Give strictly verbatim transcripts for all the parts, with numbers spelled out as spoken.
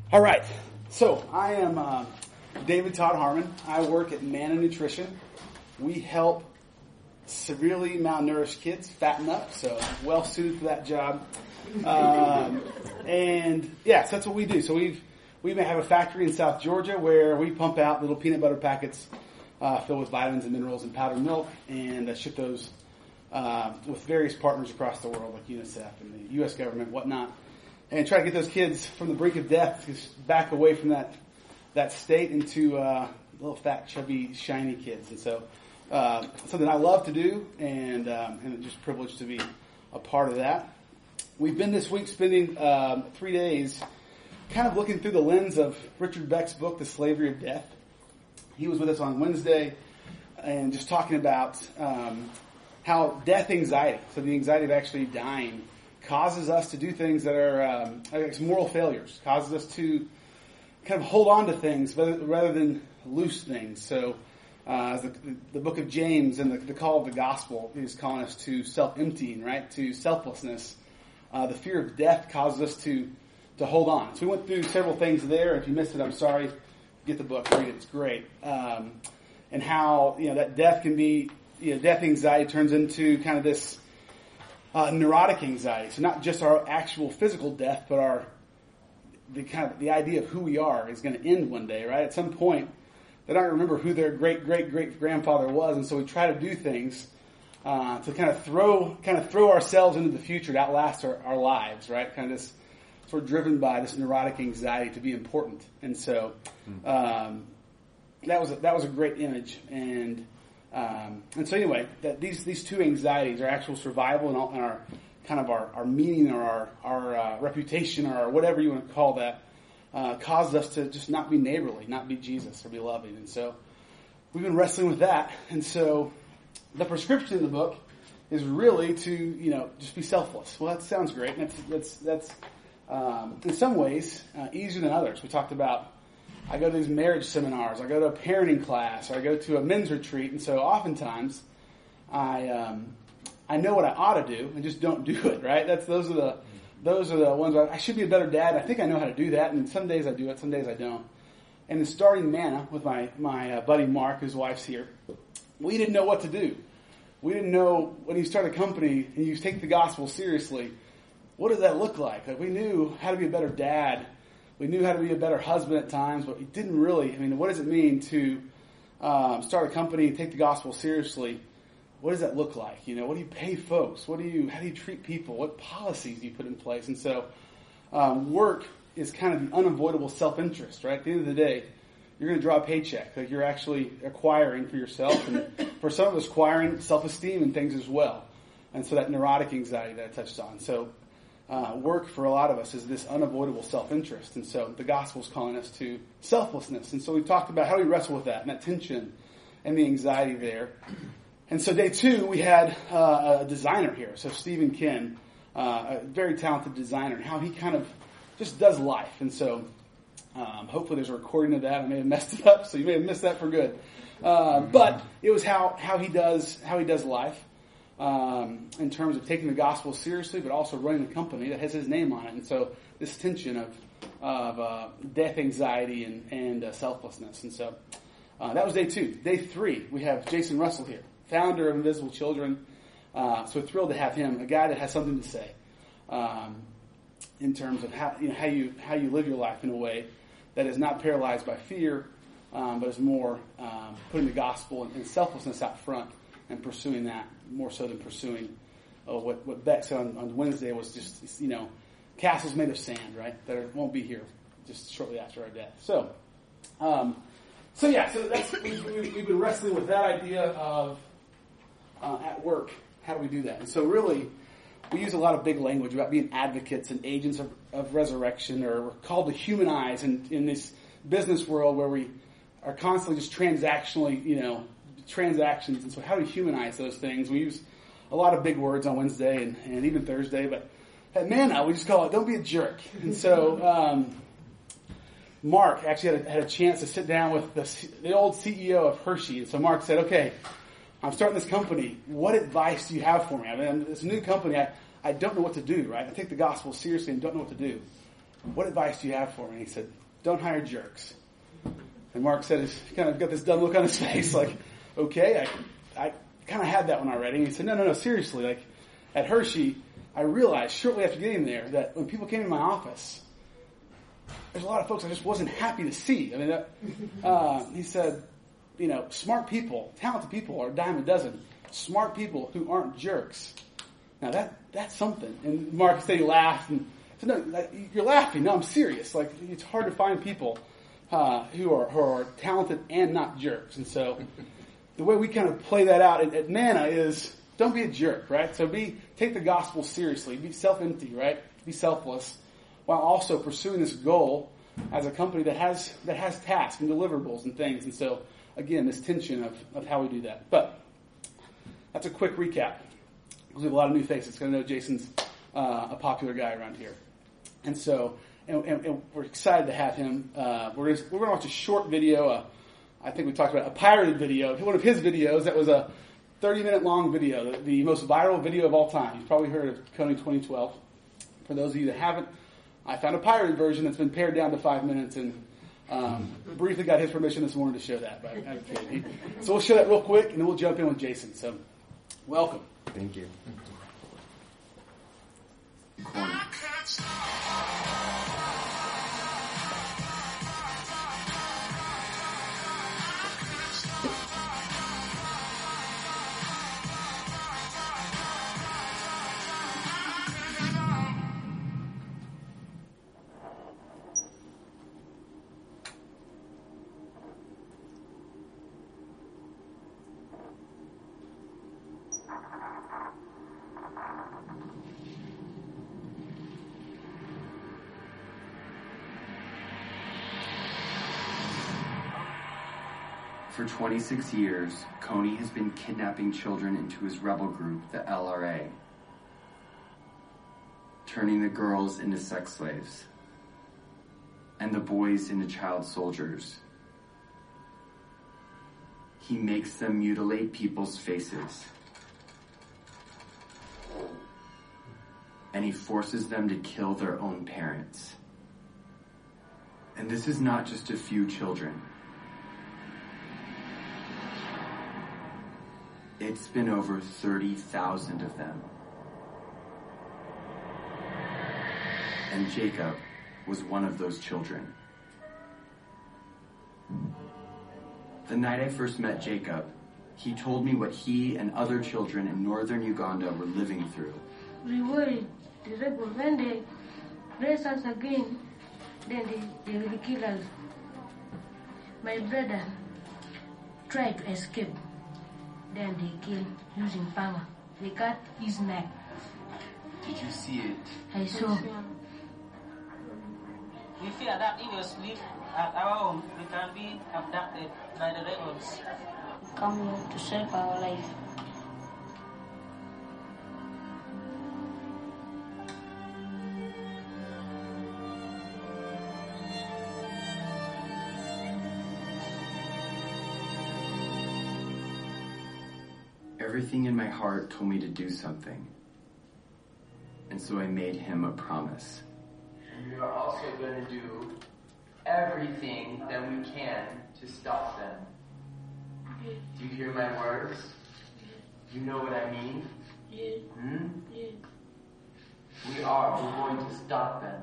All right, so I am uh, David Todd Harmon. I work at Manna Nutrition. We help severely malnourished kids fatten up, so well suited for that job. Um, and yeah, so that's what we do. So we've we may have a factory in South Georgia where we pump out little peanut butter packets uh, filled with vitamins and minerals and powdered milk, and uh, ship those uh, with various partners across the world, like UNICEF and the U S government, whatnot. And try to get those kids from the brink of death back away from that that state into uh, little fat, chubby, shiny kids. And so, uh, something I love to do, and um, and just privileged to be a part of that. We've been this week spending um, three days, kind of looking through the lens of Richard Beck's book, The Slavery of Death. He was with us on Wednesday, and just talking about um, how death anxiety, so the anxiety of actually dying, causes us to do things that are um, it's moral failures, causes us to kind of hold on to things rather, rather than loose things. So uh, the, the book of James and the, the call of the gospel is calling us to self-emptying, right, to selflessness. Uh, the fear of death causes us to to hold on. So we went through several things there. If you missed it, I'm sorry. Get the book, read it. It's great. Um, and how you know that death can be, you know, death anxiety turns into kind of this Uh, neurotic anxiety. So not just our actual physical death, but our the kind of the idea of who we are is going to end one day, right? At some point, they don't remember who their great great great grandfather was, and so we try to do things uh, to kind of throw kind of throw ourselves into the future to outlast our, our lives, right? Kind of this sort of driven by this neurotic anxiety to be important, and so um, that was a, that was a great image. And Um, and so anyway, that these these two anxieties, our actual survival and, all, and our kind of our, our meaning or our our uh, reputation or whatever you want to call that, uh, caused us to just not be neighborly, not be Jesus or be loving. And so we've been wrestling with that. And so the prescription in the book is really to, you know, just be selfless. Well, that sounds great. That's that's that's um, in some ways uh, easier than others. We talked about. I go to these marriage seminars, I go to a parenting class, or I go to a men's retreat, and so oftentimes I um, I know what I ought to do and just don't do it, right? That's those are the those are the ones where I should be a better dad. I think I know how to do that, and some days I do it, some days I don't. And in starting Manna with my my uh, buddy Mark, whose wife's here, we didn't know what to do. We didn't know when you start a company and you take the gospel seriously, what does that look like? Like we knew how to be a better dad. We knew how to be a better husband at times, but we didn't really. I mean, what does it mean to um, start a company and take the gospel seriously? What does that look like? You know, what do you pay folks? What do you? How do you treat people? What policies do you put in place? And so, um, work is kind of the unavoidable self-interest, right? At the end of the day, you're going to draw a paycheck. Like you're actually acquiring for yourself, and for some of us, acquiring self-esteem and things as well. And so that neurotic anxiety that I touched on. So. Uh, work for a lot of us is this unavoidable self-interest. And so the gospel is calling us to selflessness. And so we've talked about how we wrestle with that and that tension and the anxiety there. And so day two, we had uh, a designer here. So Stephen Ken, uh, a very talented designer, and how he kind of just does life. And so um, hopefully there's a recording of that. I may have messed it up, so you may have missed that for good. Uh, but it was how, how he does how he does life. Um, in terms of taking the gospel seriously, but also running a company that has his name on it. And so this tension of of uh, death anxiety and, and uh, selflessness. And so uh, that was day two. Day three, we have Jason Russell here, founder of Invisible Children. Uh, so thrilled to have him, a guy that has something to say um, in terms of how you know how you how you live your life in a way that is not paralyzed by fear, um, but is more um, putting the gospel and, and selflessness out front. And pursuing that more so than pursuing uh, what, what Beck said on, on Wednesday was just, you know, castles made of sand, right? That are, won't be here just shortly after our death. So, um, so yeah, so that's, we've, we've been wrestling with that idea of uh, at work, how do we do that? And so really, we use a lot of big language about being advocates and agents of, of resurrection, or we're called to humanize in, in this business world where we are constantly just transactionally, you know, transactions. And so how do we humanize those things? We use a lot of big words on Wednesday and, and even Thursday, but at Manna, we just call it, don't be a jerk. And so um, Mark actually had a, had a chance to sit down with the, the old C E O of Hershey. And so Mark said, okay, I'm starting this company. What advice do you have for me? I mean, it's a new company. I, I don't know what to do, right? I take the gospel seriously and don't know what to do. what advice do you have for me? And he said, don't hire jerks. And Mark said, he kind of got this dumb look on his face, like, okay, I, I kind of had that one already. And he said, no, no, no, seriously, like, at Hershey, I realized shortly after getting there that when people came in my office, there's a lot of folks I just wasn't happy to see. I mean, that, uh, he said, you know, smart people, talented people are a dime a dozen. Smart people who aren't jerks. Now that that's something. And Mark said he laughed and said, no, like, you're laughing. No, I'm serious. Like, it's hard to find people uh, who are who are talented and not jerks. And so the way we kind of play that out at, at Nana is don't be a jerk, right? So be take the gospel seriously. Be self-empty, right? Be selfless, while also pursuing this goal as a company that has that has tasks and deliverables and things. And so, again, this tension of, of how we do that. But that's a quick recap. We have a lot of new faces. Because I know Jason's uh, a popular guy around here. And so, and, and, and we're excited to have him. Uh, we're gonna, we're going to watch a short video. Uh, I think we talked about a pirated video. One of his videos that was a thirty-minute long video, the, the most viral video of all time. You've probably heard of Kony twenty twelve. For those of you that haven't, I found a pirated version that's been pared down to five minutes and um, briefly got his permission this morning to show that. But I, I, so we'll show that real quick, and then we'll jump in with Jason. So, welcome. Thank you. For twenty-six years, Kony has been kidnapping children into his rebel group, the L R A, turning the girls into sex slaves, and the boys into child soldiers. He makes them mutilate people's faces, and he forces them to kill their own parents. And this is not just a few children. It's been over thirty thousand of them. And Jacob was one of those children. The night I first met Jacob, he told me what he and other children in northern Uganda were living through. We worried the rebel when they raise us again, then they, they will kill us. My brother tried to escape. Then they killed using panga. They cut his neck. Did you see it? I saw. We fear that if we sleep at our home, we can be abducted by the rebels. Come here to save our life. Everything in my heart told me to do something. And so I made him a promise. We are also going to do everything that we can to stop them. Do you hear my words? You know what I mean? Hmm? We are. We're going to stop them.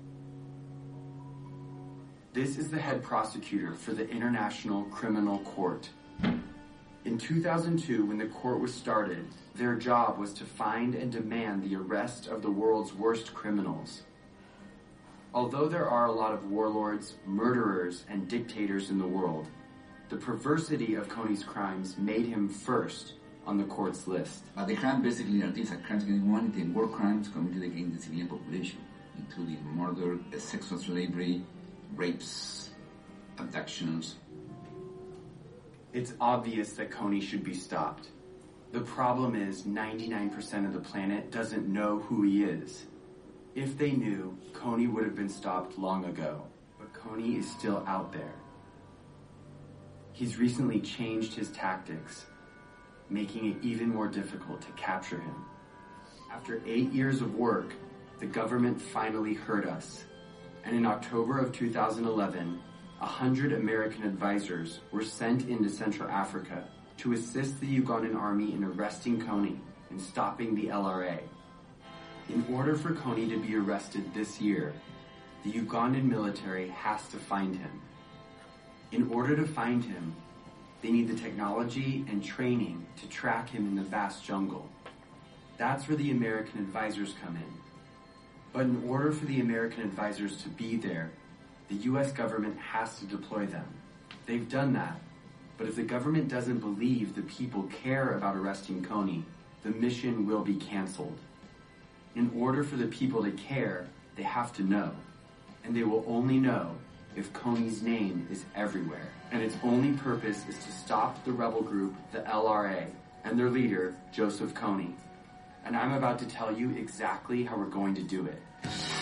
This is the head prosecutor for the International Criminal Court. In two thousand two, when the court was started, their job was to find and demand the arrest of the world's worst criminals. Although there are a lot of warlords, murderers, and dictators in the world, the perversity of Kony's crimes made him first on the court's list. But the crime basically are these are crimes against humanity and war crimes committed against the civilian population, including murder, sexual slavery, rapes, abductions. It's obvious that Kony should be stopped. The problem is ninety-nine percent of the planet doesn't know who he is. If they knew, Kony would have been stopped long ago. But Kony is still out there. He's recently changed his tactics, making it even more difficult to capture him. After eight years of work, the government finally heard us And in October of two thousand eleven, a hundred American advisors were sent into Central Africa to assist the Ugandan army in arresting Kony and stopping the L R A. In order for Kony to be arrested this year, the Ugandan military has to find him. In order to find him, they need the technology and training to track him in the vast jungle. That's where the American advisors come in. But in order for the American advisors to be there, the U S government has to deploy them. They've done that, but if the government doesn't believe the people care about arresting Kony, the mission will be canceled. In order for the people to care, they have to know. And they will only know if Kony's name is everywhere. And its only purpose is to stop the rebel group, the L R A, and their leader, Joseph Kony. And I'm about to tell you exactly how we're going to do it.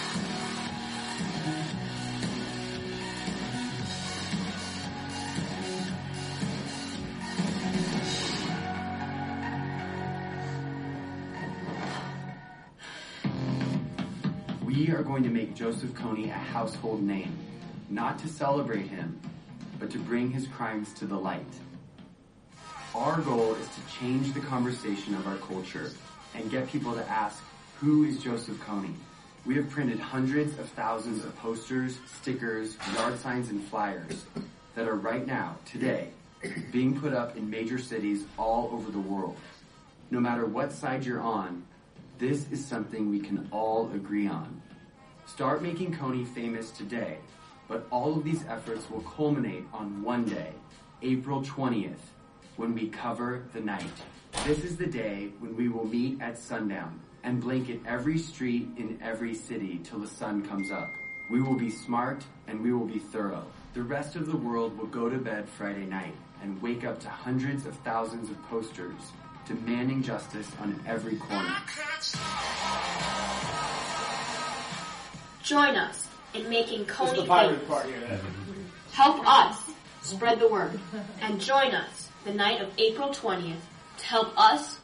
We are going to make Joseph Kony a household name, not to celebrate him, but to bring his crimes to the light. Our goal is to change the conversation of our culture and get people to ask, who is Joseph Kony? We have printed hundreds of thousands of posters, stickers, yard signs, and flyers that are right now, today, being put up in major cities all over the world. No matter what side you're on, this is something we can all agree on. Start making Kony famous today, but all of these efforts will culminate on one day, April twentieth, when we cover the night. This is the day when we will meet at sundown and blanket every street in every city till the sun comes up. We will be smart and we will be thorough. The rest of the world will go to bed Friday night and wake up to hundreds of thousands of posters demanding justice on every corner. Join us in making This is Kony the pirate famous. part here. Help us spread the word. And join us the night of April twentieth to help us.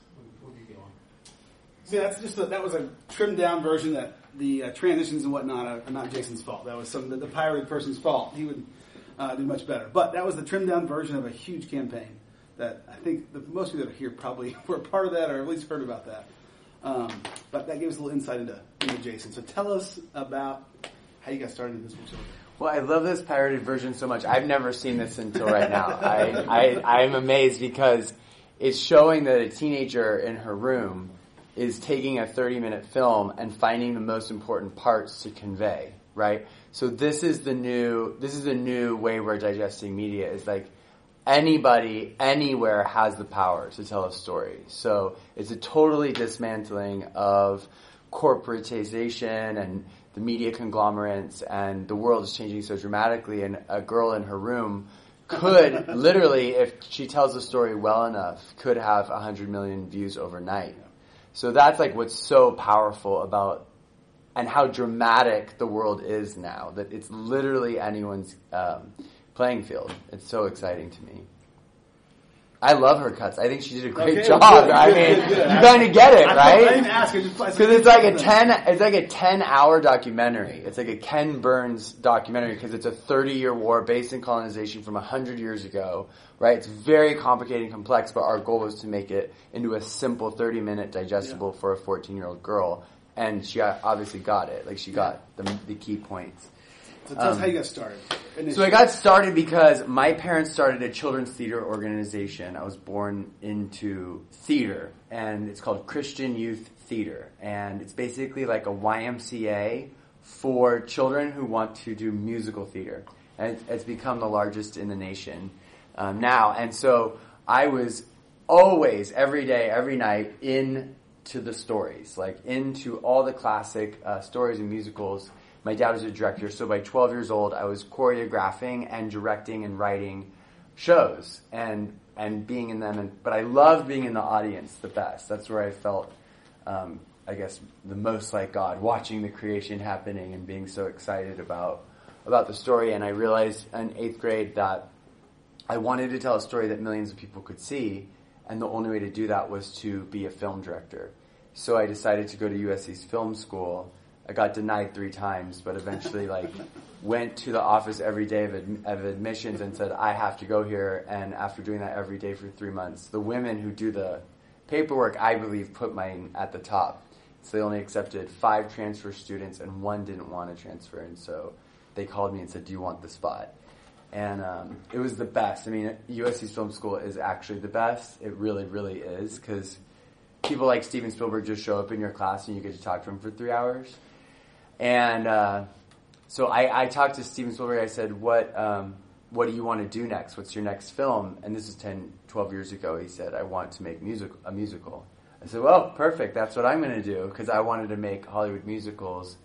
See, that's just a, that was a trimmed down version. That the uh, transitions and whatnot are, are not Jason's fault. That was some the, the pirated person's fault. He would uh, do much better. But that was the trimmed down version of a huge campaign that I think the, most people that are here probably were part of that or at least heard about that. Um, but that gave us a little insight into, into Jason. So tell us about how you got started in this with children. Well, I love this pirated version so much. I've never seen this until right now. I, I, I'm amazed because it's showing that a teenager in her room is taking a thirty-minute film and finding the most important parts to convey, right? So this is the new, this is a new way we're digesting media. Is like anybody, anywhere has the power to tell a story. So it's a totally dismantling of corporatization and the media conglomerates, and the world is changing so dramatically, and a girl in her room could literally, if she tells the story well enough, could have one hundred million views overnight. So that's like what's so powerful about, and how dramatic the world is now, that it's literally anyone's um, playing field. It's so exciting to me. I love her cuts. I think she did a great Okay, job. good, I good, mean, good, good. you kind of get it, I, right? I didn't ask. I just Because it's like a ten, it's like a ten-hour documentary. It's like a Ken Burns documentary because it's a thirty-year war based in colonization from a hundred years ago, right? It's very complicated and complex, but our goal was to make it into a simple thirty-minute digestible yeah. for a fourteen-year-old girl, and she obviously got it. Like she got the, the key points. So tell um, us how you got started. Initially. So I got started because my parents started a children's theater organization. I was born into theater, and it's called Christian Youth Theater. And it's basically like a Y M C A for children who want to do musical theater. And it's, it's become the largest in the nation um, now. And so I was always, every day, every night, into the stories, like into all the classic uh, stories and musicals. My dad was a director, so by twelve years old, I was choreographing and directing and writing shows and and being in them. And, but I loved being in the audience the best. That's where I felt, um, I guess, the most like God, watching the creation happening and being so excited about about the story. And I realized in eighth grade that I wanted to tell a story that millions of people could see, and the only way to do that was to be a film director. So I decided to go to U S C's film school. I got denied three times, but eventually like went to the office every day of, ad- of admissions and said, I have to go here. And after doing that every day for three months, the women who do the paperwork, I believe, put mine at the top. So they only accepted five transfer students and one didn't want to transfer. And so they called me and said, do you want the spot? And um, it was the best. I mean, U S C's film school is actually the best. It really, really is, because people like Steven Spielberg just show up in your class and you get to talk to him for three hours. And uh, so I, I talked to Steven Spielberg. I said, what um, what do you want to do next? What's your next film? And this is ten, twelve years ago. He said, I want to make music, a musical. I said, well, perfect. That's what I'm going to do, because I wanted to make Hollywood musicals.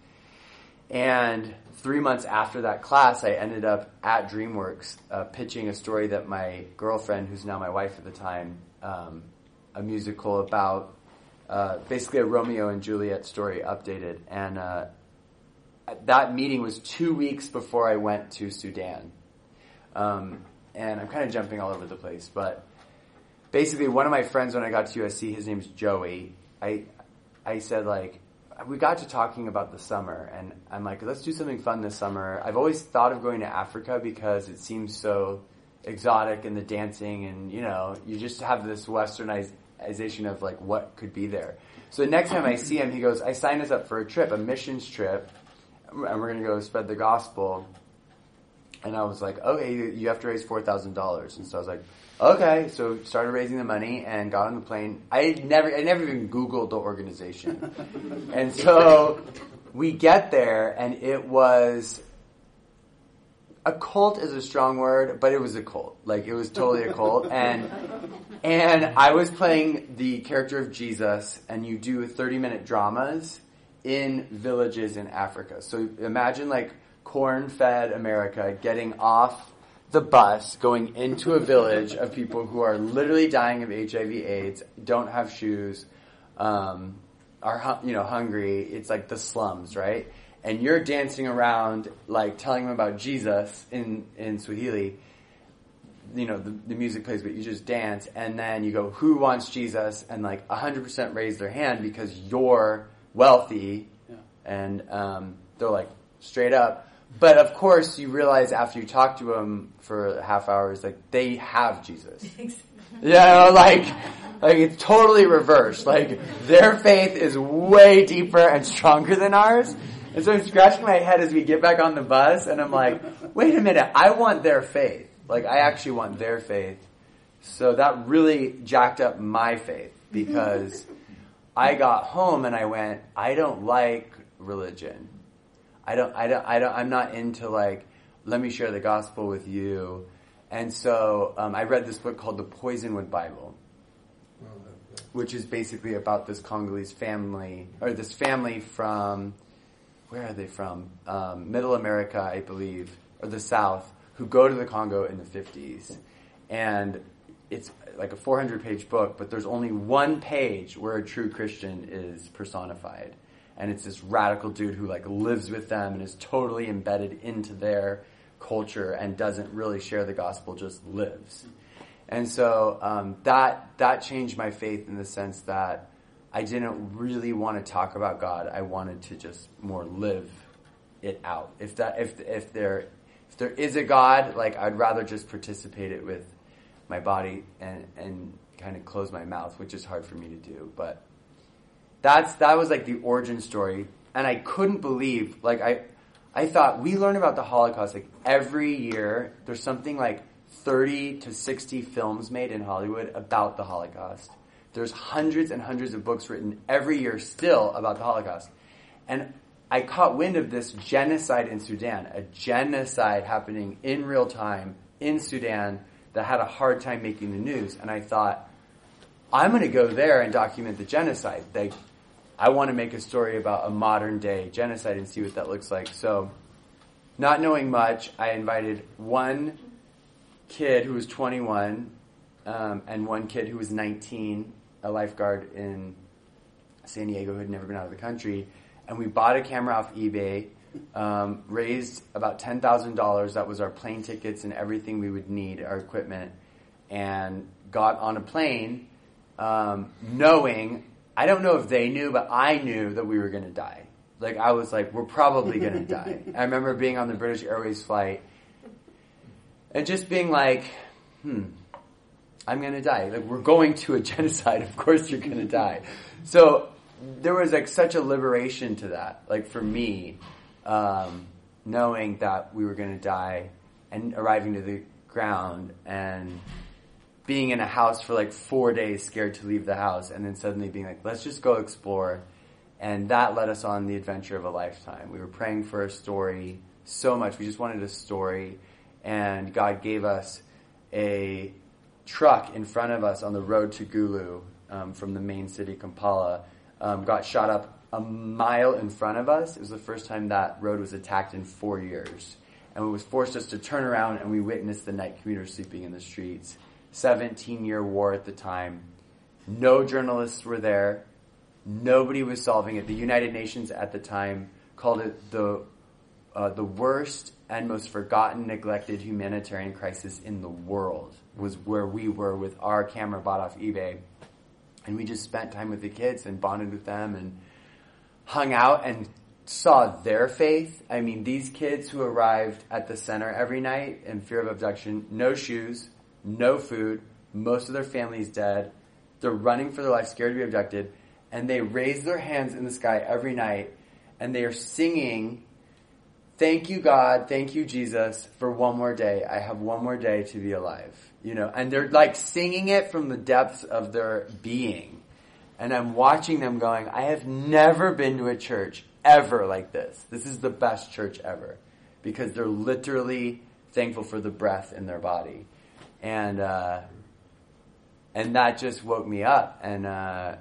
And three months after that class, I ended up at DreamWorks uh, pitching a story that my girlfriend, who's now my wife at the time, um, a musical about uh, basically a Romeo and Juliet story updated. And uh, that meeting was two weeks before I went to Sudan. Um, and I'm kind of jumping all over the place, but basically one of my friends when I got to U S C, his name's Joey, I I said, like, we got to talking about the summer, and I'm like, let's do something fun this summer. I've always thought of going to Africa because it seems so exotic, and the dancing, and, you know, you just have this westernization of, like, what could be there. So the next time I see him, he goes, I signed us up for a trip, a missions trip, and we're going to go spread the gospel. And I was like, okay, you have to raise four thousand dollars. And so I was like, okay. So started raising the money and got on the plane. I never, I never even Googled the organization. And so we get there, and it was, a cult is a strong word, but it was a cult. Like, it was totally a cult. And, and I was playing the character of Jesus, and you do thirty minute dramas in villages in Africa. So imagine, like, corn-fed America getting off the bus, going into a village of people who are literally dying of H I V AIDS, don't have shoes, um, are you know hungry. It's like the slums, right? And you're dancing around, like, telling them about Jesus in in Swahili. You know, the, the music plays, but you just dance, and then you go, who wants Jesus? And like one hundred percent raise their hand because you're wealthy, yeah. And um, they're like, straight up. But of course, you realize after you talk to them for half hours, like, they have Jesus. You know, like, like it's totally reversed. Like, their faith is way deeper and stronger than ours. And so I'm scratching my head as we get back on the bus, and I'm like, wait a minute, I want their faith. Like, I actually want their faith. So that really jacked up my faith, because I got home and I went, I don't like religion. I don't, I don't, I don't, I'm not into, like, let me share the gospel with you. And so um, I read this book called The Poisonwood Bible, which is basically about this Congolese family, or this family from, where are they from? Um, Middle America, I believe, or the South, who go to the Congo in the fifties. And it's like a four hundred page book, but there's only one page where a true Christian is personified. And it's this radical dude who, like, lives with them and is totally embedded into their culture and doesn't really share the gospel, just lives. And so um, that that changed my faith in the sense that I didn't really want to talk about God. I wanted to just more live it out. If that if if there if there is a God, like, I'd rather just participate it with my body and and kind of close my mouth, which is hard for me to do, but. That's that was like the origin story, and I couldn't believe, like, I I thought we learn about the Holocaust like every year. There's something like thirty to sixty films made in Hollywood about the Holocaust. There's hundreds and hundreds of books written every year still about the Holocaust. And I caught wind of this genocide in Sudan, a genocide happening in real time in Sudan that had a hard time making the news, and I thought, I'm going to go there and document the genocide. Like, I want to make a story about a modern day genocide and see what that looks like. So, not knowing much, I invited one kid who was twenty-one um, and one kid who was nineteen, a lifeguard in San Diego who had never been out of the country. And we bought a camera off eBay, um, raised about ten thousand dollars. That was our plane tickets and everything we would need, our equipment, and got on a plane um, knowing... I don't know if they knew, but I knew that we were going to die. like I was like, we're probably going to die. I remember being on the British Airways flight and just being like, hmm, I'm going to die. Like, we're going to a genocide. Of course you're going to die. So there was like such a liberation to that. Like for me, um, knowing that we were going to die and arriving to the ground and being in a house for like four days scared to leave the house and then suddenly being like, let's just go explore. And that led us on the adventure of a lifetime. We were praying for a story so much. We just wanted a story. And God gave us a truck in front of us on the road to Gulu um, from the main city, Kampala. Um, got shot up a mile in front of us. It was the first time that road was attacked in four years. And it was forced us to turn around and we witnessed the night commuters sleeping in the streets. seventeen-year war at the time. No journalists were there. Nobody was solving it. The United Nations at the time called it the uh, the worst and most forgotten, neglected humanitarian crisis in the world. Was where we were with our camera bought off eBay. And we just spent time with the kids and bonded with them and hung out and saw their faith. I mean, these kids who arrived at the center every night in fear of abduction, no shoes, no food, most of their family's dead. They're running for their life, scared to be abducted. And they raise their hands in the sky every night and they are singing, thank you, God, thank you, Jesus, for one more day. I have one more day to be alive. You know, and they're like singing it from the depths of their being. And I'm watching them going, I have never been to a church ever like this. This is the best church ever. Because they're literally thankful for the breath in their body. And, uh, and that just woke me up. And, uh,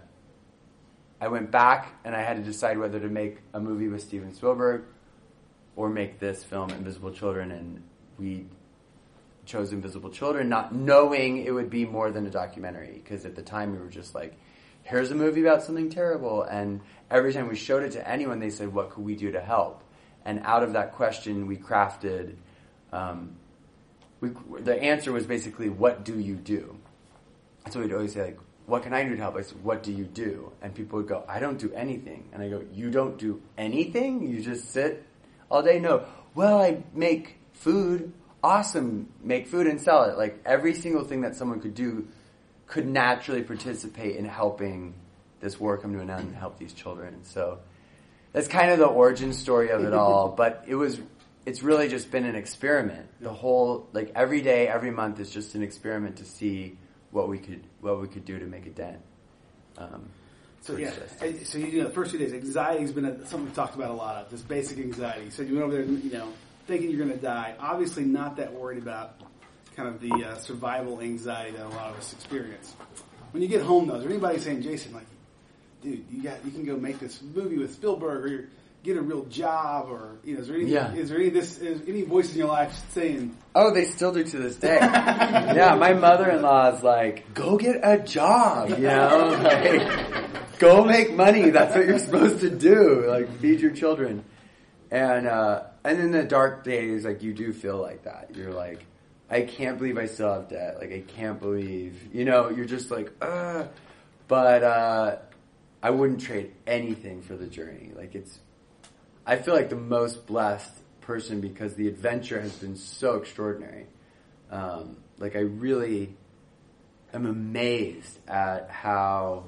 I went back and I had to decide whether to make a movie with Steven Spielberg or make this film, Invisible Children, and we chose Invisible Children, not knowing it would be more than a documentary, because at the time we were just like, here's a movie about something terrible, and every time we showed it to anyone, they said, what could we do to help? And out of that question, we crafted, um, we, the answer was basically, what do you do? So we'd always say, like, what can I do to help? I said, what do you do? And people would go, I don't do anything. And I go, you don't do anything? You just sit all day? No. Well, I make food. Awesome. Make food and sell it. Like, every single thing that someone could do could naturally participate in helping this war come to an end and help these children. So that's kind of the origin story of it all. But it was, it's really just been an experiment. The whole, like, every day, every month is just an experiment to see what we could what we could do to make a dent. Um, so yeah, so you know, the first few days, anxiety has been a, something we've talked about a lot of, this basic anxiety. So you went over there, you know, thinking you're going to die. Obviously, not that worried about kind of the uh, survival anxiety that a lot of us experience. When you get home, though, is there anybody saying, Jason, like, dude, you got you can go make this movie with Spielberg, or get a real job, or you know, is there any yeah. is there any this is any voices in your life saying? Oh, they still do to this day. Yeah, my mother-in-law is like, go get a job, you know, like, go make money. That's what you're supposed to do, like feed your children. And uh, and in the dark days, like you do feel like that. You're like, I can't believe I still have debt. Like I can't believe, you know, you're just like, uh. But uh, I wouldn't trade anything for the journey. Like it's. I feel like the most blessed person because the adventure has been so extraordinary. Um, like I really am amazed at how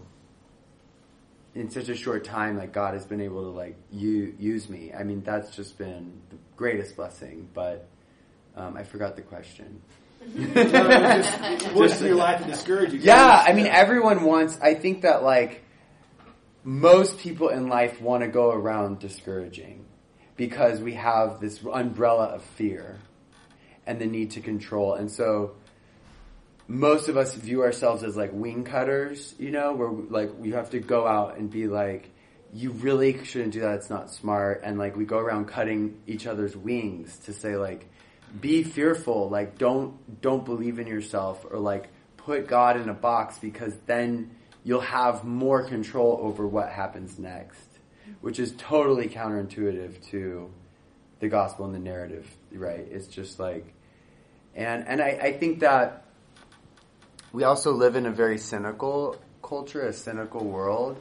in such a short time, like God has been able to like u- use me. I mean, that's just been the greatest blessing, but um, I forgot the question. Voices in your life to discourage you. Yeah, I mean, everyone wants, I think that like, most people in life want to go around discouraging because we have this umbrella of fear and the need to control. And so most of us view ourselves as like wing cutters, you know, where like we have to go out and be like, you really shouldn't do that. It's not smart. And like we go around cutting each other's wings to say like, be fearful. Like don't, don't believe in yourself or like put God in a box because then you'll have more control over what happens next, which is totally counterintuitive to the gospel and the narrative, right? It's just like, and, and I, I think that we also live in a very cynical culture, a cynical world.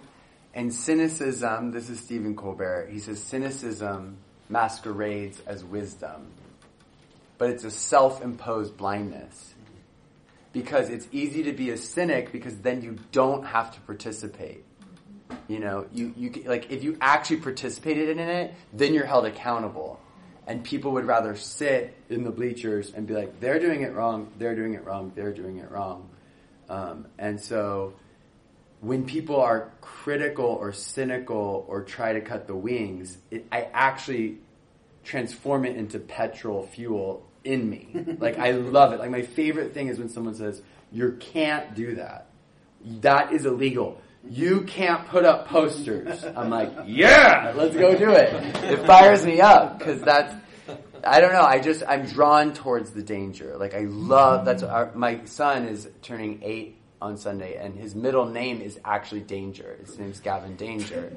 And cynicism, this is Stephen Colbert, he says cynicism masquerades as wisdom. But it's a self-imposed blindness. Because it's easy to be a cynic because then you don't have to participate. You know, you, you like if you actually participated in it, then you're held accountable. And people would rather sit in the bleachers and be like, they're doing it wrong, they're doing it wrong, they're doing it wrong. Um, and so when people are critical or cynical or try to cut the wings, it, I actually transform it into petrol fuel in me. Like, I love it. Like, my favorite thing is when someone says, you can't do that. That is illegal. You can't put up posters. I'm like, yeah, let's go do it. It fires me up because that's, I don't know, I just, I'm drawn towards the danger. Like, I love, that's, our, my son is turning eight on Sunday and his middle name is actually Danger. His name's Gavin Danger.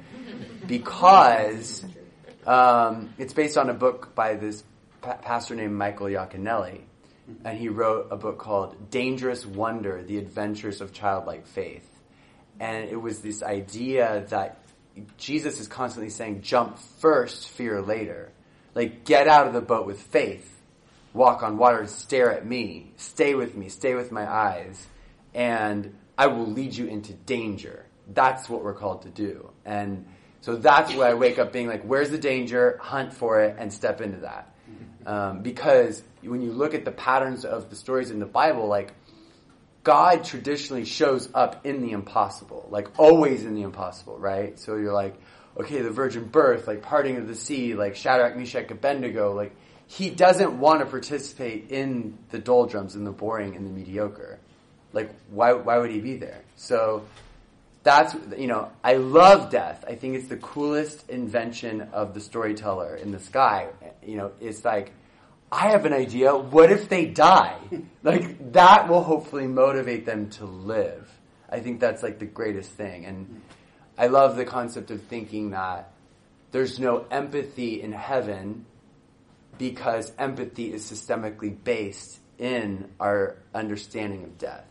Because um, it's based on a book by this pa- pastor named Michael Iaconelli. And he wrote a book called Dangerous Wonder, The Adventures of Childlike Faith. And it was this idea that Jesus is constantly saying, jump first, fear later. Like, get out of the boat with faith. Walk on water, stare at me. Stay with me, stay with my eyes. And I will lead you into danger. That's what we're called to do. And so that's why I wake up being like, where's the danger? Hunt for it and step into that. Um, because when you look at the patterns of the stories in the Bible, like, God traditionally shows up in the impossible, like always in the impossible, right? So you're like, okay, the virgin birth, like parting of the sea, like Shadrach, Meshach, Abednego, like he doesn't want to participate in the doldrums and the boring and the mediocre. Like, why, why would he be there? So that's, you know, I love death. I think it's the coolest invention of the storyteller in the sky. You know, it's like, I have an idea. What if they die? Like, that will hopefully motivate them to live. I think that's like the greatest thing. And I love the concept of thinking that there's no empathy in heaven because empathy is systemically based in our understanding of death.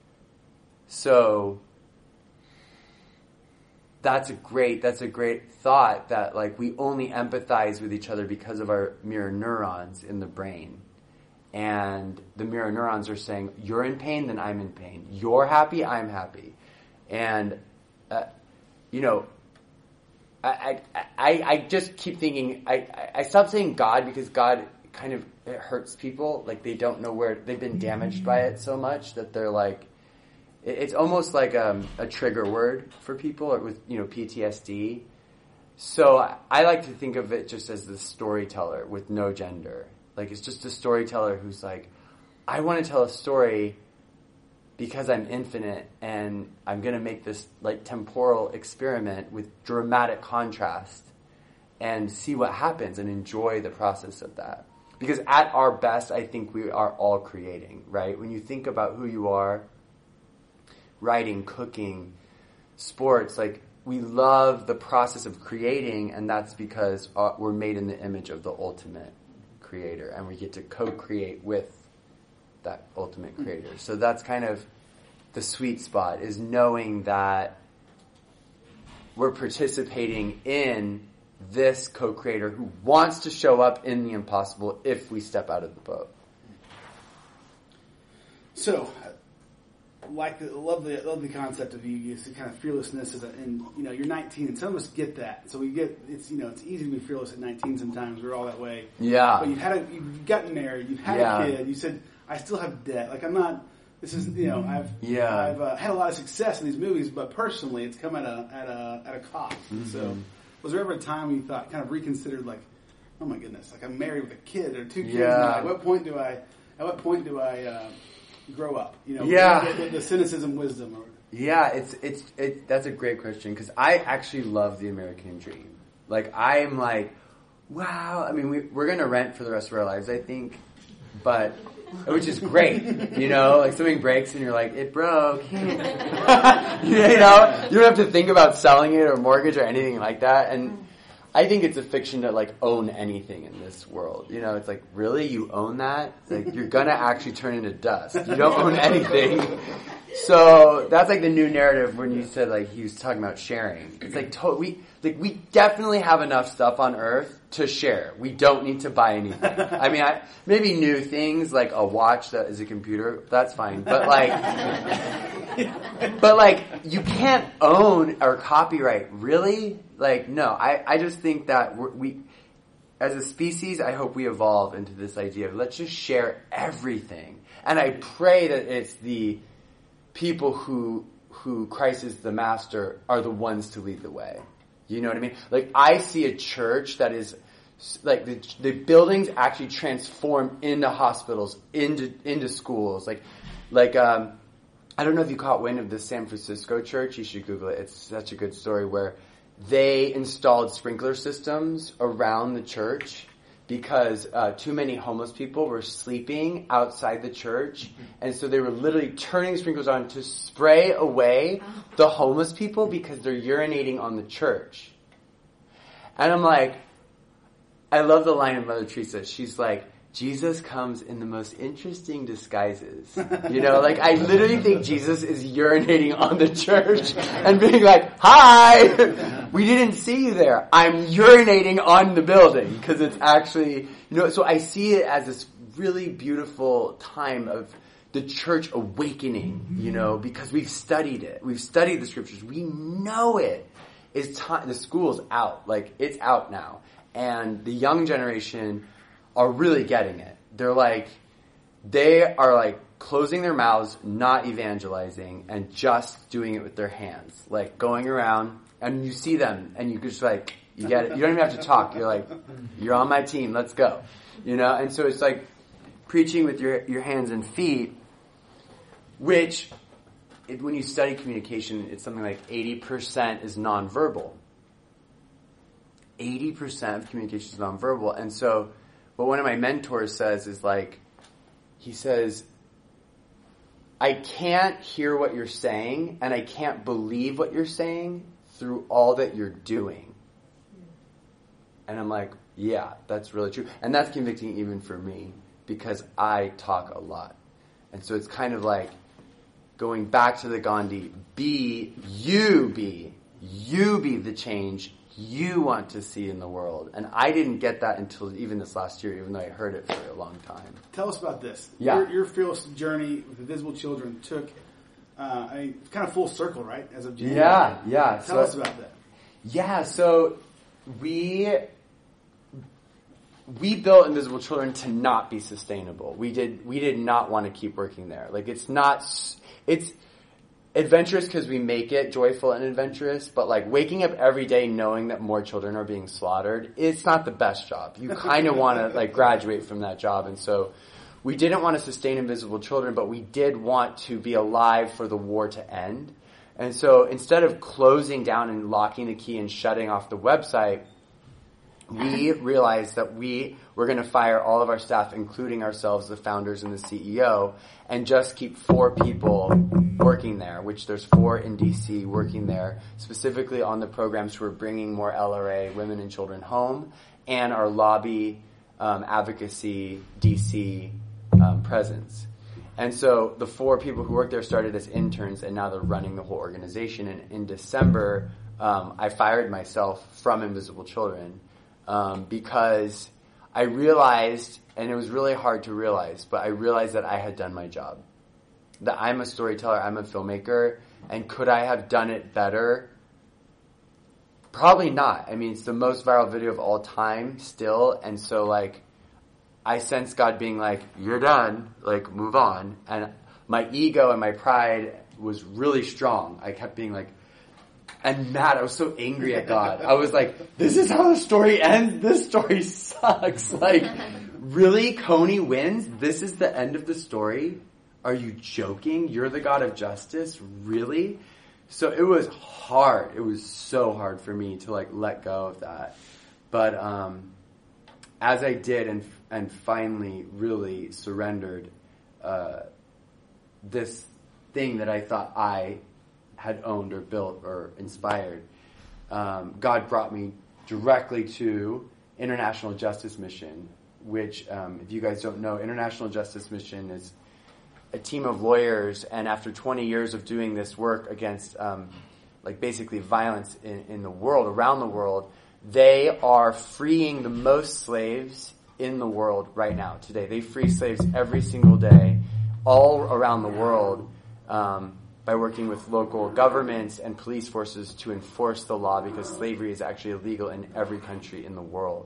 So that's a great, that's a great thought that like we only empathize with each other because of our mirror neurons in the brain. And the mirror neurons are saying, you're in pain, then I'm in pain. You're happy, I'm happy. And, uh, you know, I, I, I, I just keep thinking, I, I stop saying God because God kind of, it hurts people. Like they don't know where, they've been damaged by it so much that they're like, it's almost like um, a trigger word for people with, you know, P T S D. So I, I like to think of it just as the storyteller with no gender. Like it's just a storyteller who's like, I want to tell a story because I'm infinite and I'm going to make this like temporal experiment with dramatic contrast and see what happens and enjoy the process of that. Because at our best, I think we are all creating, right? When you think about who you are, writing, cooking, sports, like we love the process of creating, and that's because uh, we're made in the image of the ultimate creator, and we get to co-create with that ultimate creator. So that's kind of the sweet spot, is knowing that we're participating in this co-creator who wants to show up in the impossible if we step out of the boat. So, like the, love the love the concept of you, you kind of fearlessness, as a, and you know you're nineteen, and some of us get that. So we get it's you know it's easy to be fearless at nineteen. Sometimes we're all that way. Yeah. But you've had a, you've gotten married, you've had yeah. a kid. You said I still have debt. Like I'm not. This is you know I've yeah. I've uh, had a lot of success in these movies, but personally it's come at a at a at a cost. Mm-hmm. So was there ever a time when you thought kind of reconsidered like, oh my goodness, like I'm married with a kid or two kids. Yeah. Now. At what point do I? At what point do I? Uh, grow up, you know, yeah. the, the, the cynicism, wisdom. Or... Yeah, it's it's it. That's a great question because I actually love the American dream. Like I'm like, wow. I mean, we, we're gonna rent for the rest of our lives, I think, but which is great. You know, like something breaks and you're like, it broke. you know, you don't have to think about selling it or mortgage or anything like that. And I think it's a fiction to like own anything in this world. You know, it's like, really? You own that? Like, you're gonna actually turn into dust. You don't own anything. So that's like the new narrative when you said like he was talking about sharing. It's like to- we like we definitely have enough stuff on Earth to share. We don't need to buy anything. I mean, I, maybe new things like a watch that is a computer. That's fine, but like, but like you can't own or copyright. Really? Like no. I I just think that we're, we. As a species, I hope we evolve into this idea of let's just share everything. And I pray that it's the people who who Christ is the master are the ones to lead the way. You know what I mean? Like I see a church that is like the, the buildings actually transform into hospitals, into into schools. Like like um, I don't know if you caught wind of the San Francisco church. You should Google it. It's such a good story where they installed sprinkler systems around the church because uh, too many homeless people were sleeping outside the church. And so they were literally turning sprinklers on to spray away the homeless people because they're urinating on the church. And I'm like, I love the line of Mother Teresa. She's like, Jesus comes in the most interesting disguises. You know, like I literally think Jesus is urinating on the church and being like, hi, we didn't see you there. I'm urinating on the building because it's actually, you know, so I see it as this really beautiful time of the church awakening, you know, because we've studied it. We've studied the scriptures. We know it. It's time, the school's out. Like it's out now. And the young generation are really getting it. They're like, they are like closing their mouths, not evangelizing, and just doing it with their hands. Like going around, and you see them, and you just like, you get it. You don't even have to talk. You're like, you're on my team, let's go. You know, and so it's like preaching with your, your hands and feet, which, it, when you study communication, it's something like eighty percent is nonverbal. eighty percent of communication is nonverbal. And so, what one of my mentors says is like, he says, I can't hear what you're saying and I can't believe what you're saying through all that you're doing. And I'm like, yeah, that's really true. And that's convicting even for me because I talk a lot. And so it's kind of like going back to the Gandhi, be, you be, you be the change you want to see in the world. And I didn't get that until even this last year, even though I heard it for a long time. Tell us about this. Yeah. Your, your fearless journey with Invisible Children took, uh, I mean, kind of full circle, right? As of January. Yeah, yeah. Tell so, us about that. Yeah, so we we built Invisible Children to not be sustainable. We did we did not want to keep working there. Like it's not it's adventurous because we make it joyful and adventurous, but like waking up every day knowing that more children are being slaughtered, it's not the best job. You kind of want to like graduate from that job. And so we didn't want to sustain Invisible Children, but we did want to be alive for the war to end. And so instead of closing down and locking the key and shutting off the website, we realized that we were going to fire all of our staff, including ourselves, the founders and the C E O, and just keep four people working there, which there's four in D C working there, specifically on the programs who are bringing more L R A, women and children, home, and our lobby, um, advocacy, D C um, presence. And so the four people who worked there started as interns, and now they're running the whole organization. And in December, um, I fired myself from Invisible Children um, because I realized, and it was really hard to realize, but I realized that I had done my job. That I'm a storyteller, I'm a filmmaker, and could I have done it better? Probably not. I mean, it's the most viral video of all time still, and so like, I sense God being like, you're done, like, move on. And my ego and my pride was really strong. I kept being like, and mad. I was so angry at God. I was like, this is how the story ends? This story sucks. Like, really? Coney wins? This is the end of the story? Are you joking? You're the God of justice? Really? So it was hard. It was so hard for me to, like, let go of that. But, um, as I did and and finally really surrendered uh, this thing that I thought I had owned or built or inspired, um, God brought me directly to International Justice Mission, which, um, if you guys don't know, International Justice Mission is a team of lawyers, and after twenty years of doing this work against, um, like basically violence in, in the world, around the world, they are freeing the most slaves in the world right now, today. They free slaves every single day, all around the world, um, by working with local governments and police forces to enforce the law, because slavery is actually illegal in every country in the world.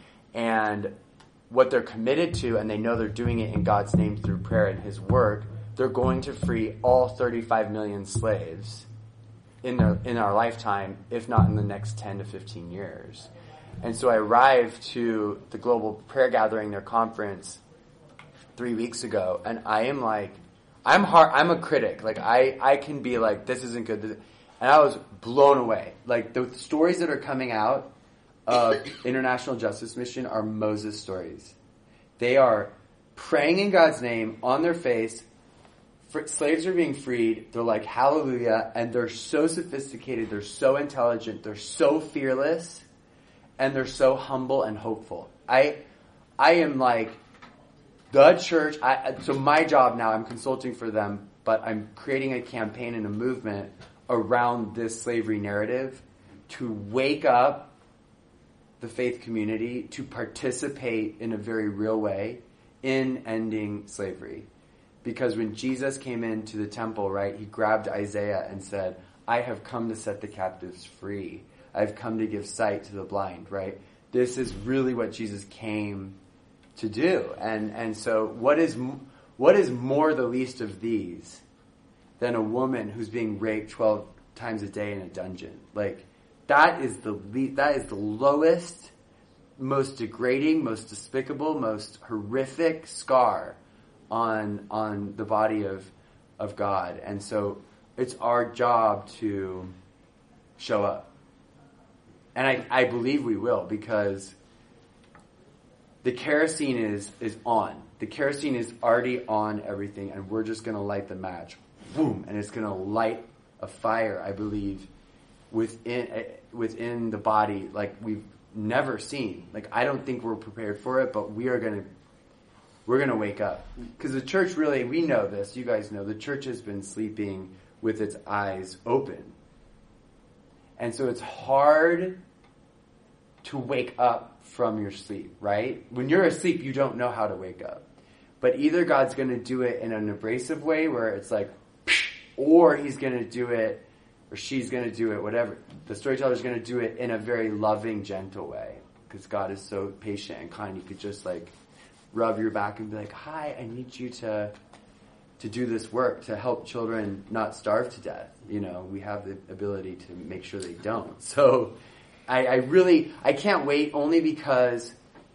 And what they're committed to, and they know they're doing it in God's name through prayer and His work, they're going to free all thirty-five million slaves in their in our lifetime, if not in the next ten to fifteen years. And so I arrived to the Global Prayer Gathering, their conference, three weeks ago, and I am like, I'm hard, I'm a critic. Like, I, I can be like, this isn't good. And I was blown away. Like, the stories that are coming out of International Justice Mission are Moses stories. They are praying in God's name on their face. For, slaves are being freed. They're like, hallelujah. And they're so sophisticated. They're so intelligent. They're so fearless. And they're so humble and hopeful. I, I am like, the church, I, so my job now, I'm consulting for them, but I'm creating a campaign and a movement around this slavery narrative to wake up the faith community to participate in a very real way in ending slavery. Because when Jesus came into the temple, right, he grabbed Isaiah and said, I have come to set the captives free. I've come to give sight to the blind, right? This is really what Jesus came to do. And and so what is what is more the least of these than a woman who's being raped twelve times a day in a dungeon? Like, that is the le- that is the lowest, most degrading, most despicable, most horrific scar on on the body of of God. And so it's our job to show up. And I, I believe we will, because the kerosene is, is on. The kerosene is already on everything, and we're just going to light the match. Boom! And it's going to light a fire, I believe, within uh, within the body like we've never seen. Like, I don't think we're prepared for it, but we are going to we're going to wake up. Because the church really, we know this, you guys know, the church has been sleeping with its eyes open. And so it's hard to wake up from your sleep, right? When you're asleep, you don't know how to wake up. But either God's going to do it in an abrasive way where it's like, or he's going to do it, or she's going to do it, whatever. The storyteller's going to do it in a very loving, gentle way. Because God is so patient and kind. He could just like rub your back and be like, hi, I need you to to do this work to help children not starve to death. You know, we have the ability to make sure they don't. So I, I really, I can't wait, only because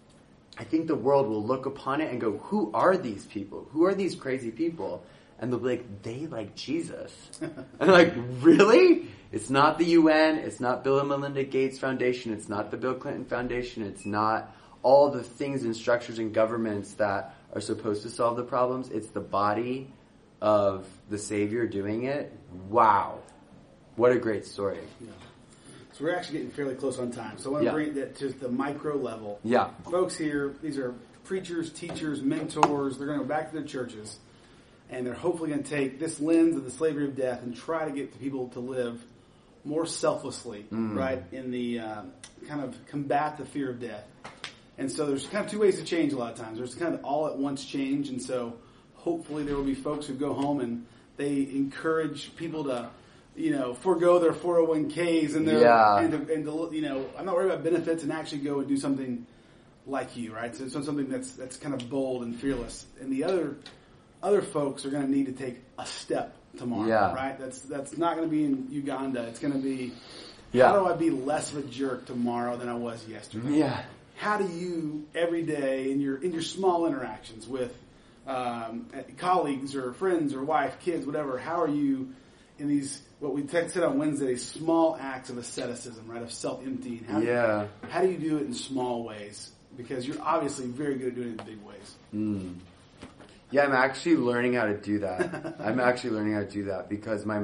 I think the world will look upon it and go, who are these people? Who are these crazy people? And they'll be like, they like Jesus. And I'm like, really? It's not the U N. It's not Bill and Melinda Gates Foundation. It's not the Bill Clinton Foundation. It's not all the things and structures and governments that are supposed to solve the problems. It's the body of the Savior doing it. Wow. What a great story. Yeah. So we're actually getting fairly close on time. So I want to Yeah. bring that to the micro level. Yeah. Folks here, these are preachers, teachers, mentors. They're going to go back to their churches, and they're hopefully going to take this lens of the slavery of death and try to get the people to live more selflessly, Mm. right, in the um, kind of combat the fear of death. And so there's kind of two ways to change a lot of times. There's kind of all at once change, and so hopefully there will be folks who go home and they encourage people to, you know, forego their four oh one k's and their, Yeah. and, to, and to, you know, I'm not worried about benefits and actually go and do something like you, right? So, so something that's that's kind of bold and fearless. And the other other folks are going to need to take a step tomorrow, Yeah. right? That's that's not going to be in Uganda. It's going to be, Yeah. how do I be less of a jerk tomorrow than I was yesterday? Yeah. How do you every day in your in your small interactions with um, colleagues or friends or wife, kids, whatever? How are you in these what we said on Wednesday, small acts of asceticism, right, of self-emptying? How do Yeah. You, how do you do it in small ways? Because you're obviously very good at doing it in big ways. Mm. Yeah, I'm actually learning how to do that. I'm actually learning how to do that because my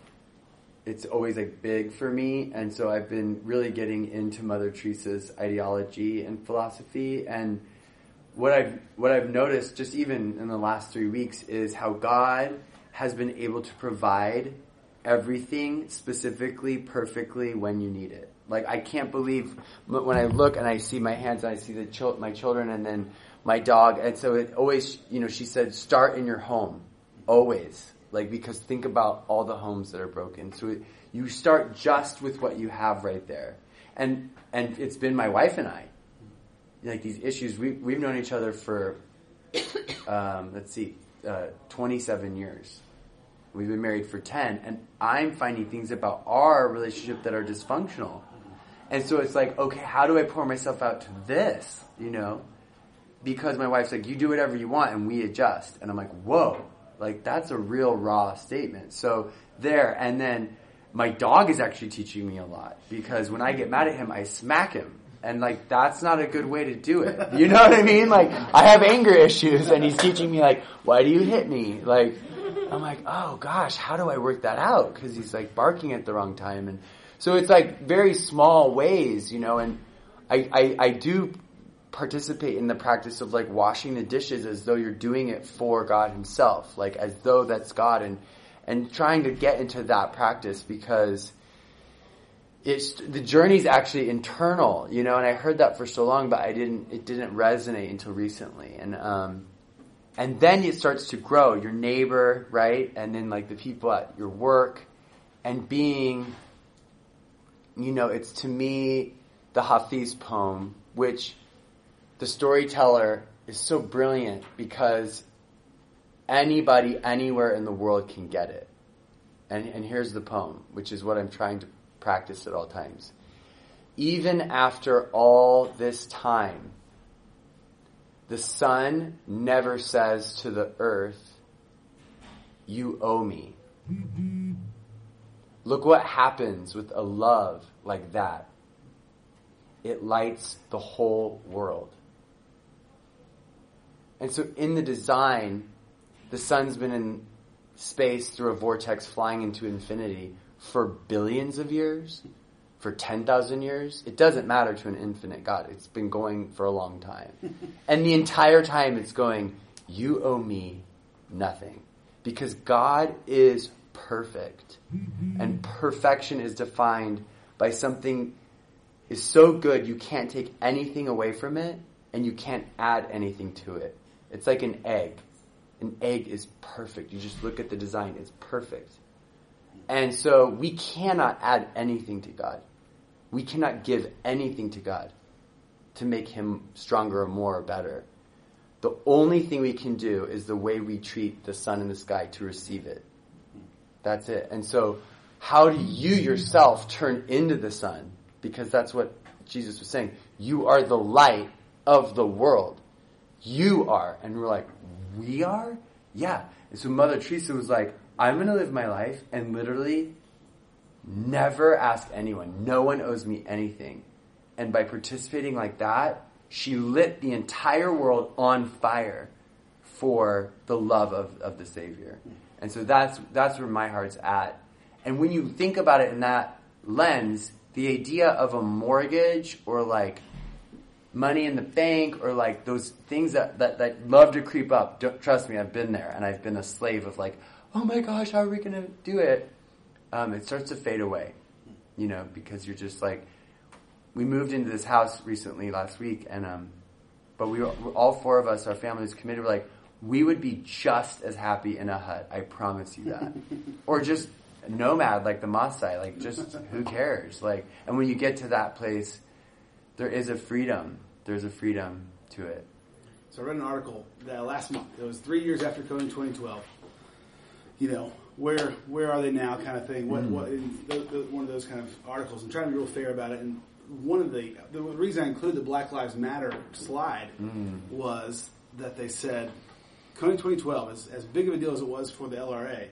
it's always like big for me, and so I've been really getting into Mother Teresa's ideology and philosophy. And what I've what I've noticed just even in the last three weeks is how God has been able to provide everything specifically, perfectly when you need it. Like, I can't believe when I look and I see my hands and I see the chil- my children and then my dog. And so it always, you know, she said, start in your home. Always. Like, because think about all the homes that are broken. So it, you start just with what you have right there. And and it's been my wife and I. Like, these issues, we, we've known each other for, um, let's see, uh, twenty-seven years. We've been married for ten. And I'm finding things about our relationship that are dysfunctional. And so it's like, okay, how do I pour myself out to this, you know? Because my wife's like, you do whatever you want and we adjust. And I'm like, whoa, like that's a real raw statement. So there, and then my dog is actually teaching me a lot. Because when I get mad at him, I smack him. And like, that's not a good way to do it. You know what I mean? Like, I have anger issues and he's teaching me like, why do you hit me? Like, I'm like, oh gosh, how do I work that out? Because he's like barking at the wrong time. And so it's like very small ways, you know, and I, I, I do participate in the practice of like washing the dishes as though you're doing it for God himself, like as though that's God, and, and trying to get into that practice because it's, the journey's actually internal, you know, and I heard that for so long, but I didn't, it didn't resonate until recently. And, um, and then it starts to grow, your neighbor, right? And then like the people at your work and being, you know, it's to me the Hafiz poem, which the storyteller is so brilliant because anybody anywhere in the world can get it. And, and here's the poem, which is what I'm trying to practice at all times. Even after all this time, the sun never says to the earth, you owe me. Look what happens with a love like that. It lights the whole world. And so in the design, the sun's been in space through a vortex flying into infinity for billions of years, for ten thousand years. It doesn't matter to an infinite God. It's been going for a long time. And the entire time it's going, you owe me nothing. Because God is perfect. And perfection is defined by something is so good you can't take anything away from it and you can't add anything to it. It's like an egg. An egg is perfect. You just look at the design. It's perfect. And so we cannot add anything to God. We cannot give anything to God to make him stronger or more or better. The only thing we can do is the way we treat the sun in the sky to receive it. That's it. And so how do you yourself turn into the sun? Because that's what Jesus was saying. You are the light of the world. You are. And we're like, we are? Yeah. And so Mother Teresa was like, I'm going to live my life and literally never ask anyone. No one owes me anything. And by participating like that, she lit the entire world on fire for the love of, of the Savior. And so that's that's where my heart's at. And when you think about it in that lens, the idea of a mortgage or like money in the bank or like those things that, that, that love to creep up, don't, trust me, I've been there and I've been a slave of like, oh my gosh, how are we going to do it? Um, it starts to fade away, you know, because you're just like, we moved into this house recently last week and, um, but we were, all four of us, our family was committed, we're like, we would be just as happy in a hut, I promise you that. Or just nomad like the Maasai, like just who cares? Like, and when you get to that place, there is a freedom. There's a freedom to it. So I read an article that last month. It was three years after Coding twenty twelve. You know, where where are they now, kind of thing. What mm. what in the, the, one of those kind of articles. I'm trying to be real fair about it. And one of the the reason I included the Black Lives Matter slide mm. was that they said Coding twenty twelve, as as big of a deal as it was for the L R A,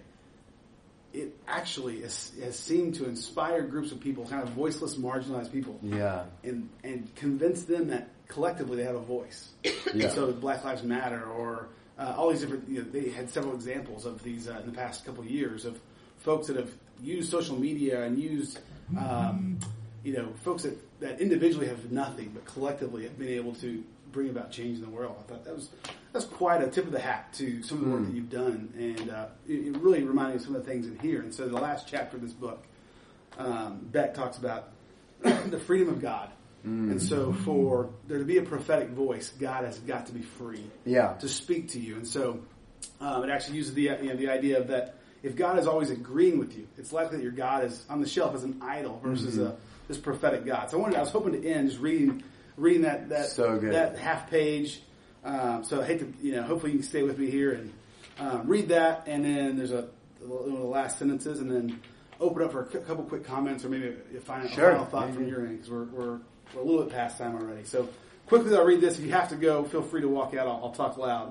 it actually has, has seemed to inspire groups of people, kind of voiceless, marginalized people, yeah, and and convince them that collectively they have a voice. Yeah. So Black Lives Matter, or uh, all these different, you know, they had several examples of these uh, in the past couple of years of folks that have used social media and used, um, you know, folks that, that individually have nothing but collectively have been able to bring about change in the world. I thought that was that's quite a tip of the hat to some of the work Mm. that you've done, and uh, it, it really reminded me of some of the things in here. And so the last chapter of this book, um, Beck talks about the freedom of God. Mm. And so for there to be a prophetic voice, God has got to be free Yeah. to speak to you. And so um, it actually uses the you know, the idea of that if God is always agreeing with you, it's likely that your God is on the shelf as an idol versus Mm-hmm. a, this prophetic God. So I wanted I was hoping to end just reading reading that that So good. that half page. Um, so I hate to you know hopefully you can stay with me here and um, read that, and then there's a one of the last sentences, and then open up for a couple quick comments or maybe a final, Sure. a final thought from your end because we're, we're we're a little bit past time already. So quickly I'll read this. If you have to go, feel free to walk out. I'll, I'll talk loud.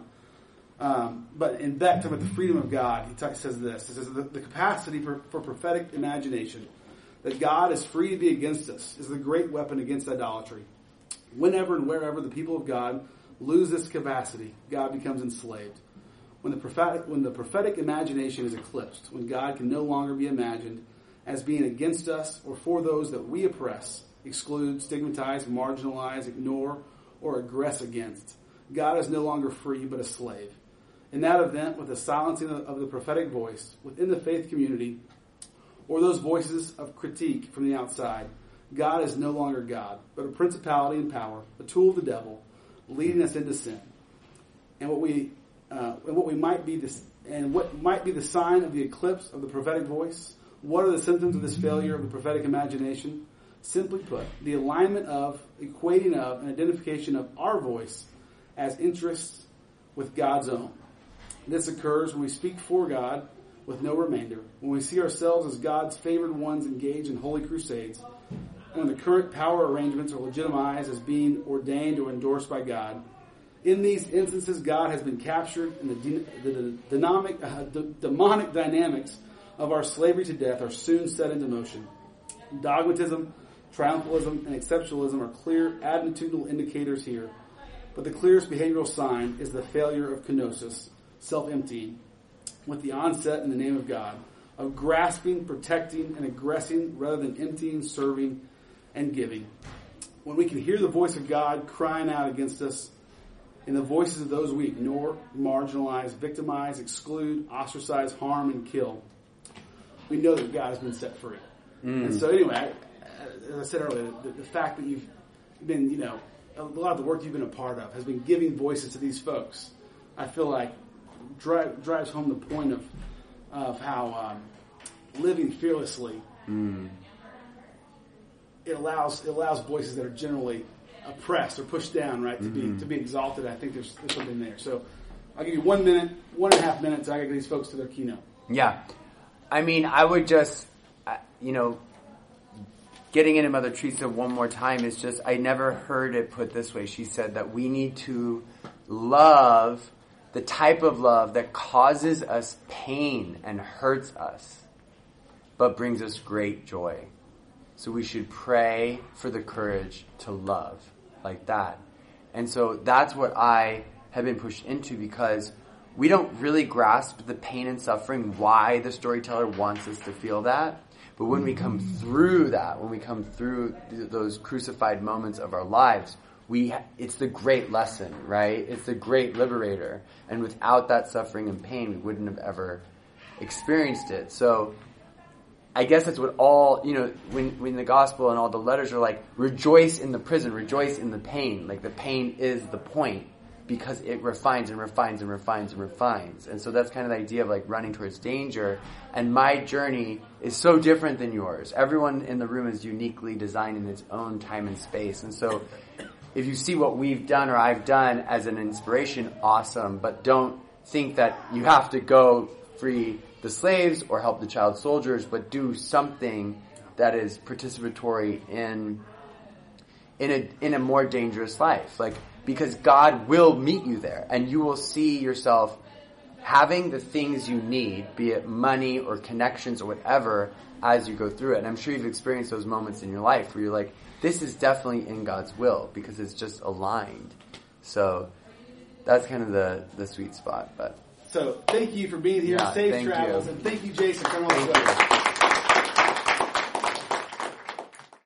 Um, but in Beck, talking about the freedom of God, he t- says this. He says the, the capacity for, for prophetic imagination, that God is free to be against us, is the great weapon against idolatry. Whenever and wherever the people of God lose this capacity, God becomes enslaved. When the prophetic, when the prophetic imagination is eclipsed, when God can no longer be imagined as being against us or for those that we oppress, exclude, stigmatize, marginalize, ignore, or aggress against, God is no longer free but a slave. In that event, with the silencing of the prophetic voice within the faith community, or those voices of critique from the outside, God is no longer God, but a principality and power, a tool of the devil, leading us into sin. And what we uh, and what we might be this, and what might be the sign of the eclipse of the prophetic voice. What are the symptoms of this failure of the prophetic imagination? Simply put, the alignment of, equating of, and identification of our voice as interests with God's own. This occurs when we speak for God with no remainder, when we see ourselves as God's favored ones engaged in holy crusades, and when the current power arrangements are legitimized as being ordained or endorsed by God. In these instances, God has been captured, and the, de- the, the dynamic, uh, the demonic dynamics of our slavery to death are soon set into motion. Dogmatism, triumphalism, and exceptionalism are clear attitudinal indicators here. But the clearest behavioral sign is the failure of kenosis, self-emptying, with the onset in the name of God, of grasping, protecting, and aggressing rather than emptying, serving, and giving. When we can hear the voice of God crying out against us in the voices of those we ignore, marginalize, victimize, exclude, ostracize, harm, and kill, we know that God has been set free. Mm. And so anyway, I, as I said earlier, the, the fact that you've been, you know, a lot of the work you've been a part of has been giving voices to these folks, I feel like drive, drives home the point of of how um, living fearlessly, mm. it allows it allows voices that are generally oppressed or pushed down, right, to mm-hmm. be to be exalted. I think there's, there's something there. So I'll give you one minute, one and a half minutes. I got to get these folks to their keynote. Yeah, I mean, I would just, you know, getting into Mother Teresa one more time is just, I never heard it put this way. She said that we need to love the type of love that causes us pain and hurts us, but brings us great joy. So we should pray for the courage to love like that. And so that's what I have been pushed into, because we don't really grasp the pain and suffering, why the storyteller wants us to feel that. But when we come through that, when we come through th- those crucified moments of our lives, we ha- it's the great lesson, right? It's the great liberator. And without that suffering and pain, we wouldn't have ever experienced it. So I guess that's what all, you know, when, when the gospel and all the letters are like, rejoice in the prison, rejoice in the pain. Like the pain is the point, because it refines and refines and refines and refines. And so that's kind of the idea of like running towards danger. And my journey is so different than yours. Everyone in the room is uniquely designed in its own time and space. And so if you see what we've done or I've done as an inspiration, awesome. But don't think that you have to go free the slaves or help the child soldiers, but do something that is participatory in in a in a more dangerous life. Like, because God will meet you there, and you will see yourself having the things you need, be it money or connections or whatever, as you go through it. And I'm sure you've experienced those moments in your life where you're like, this is definitely in God's will, because it's just aligned. So that's kind of the, the sweet spot. But so thank you for being here. Yeah, Safe thank travels. you. And thank you, Jason, for coming on the show.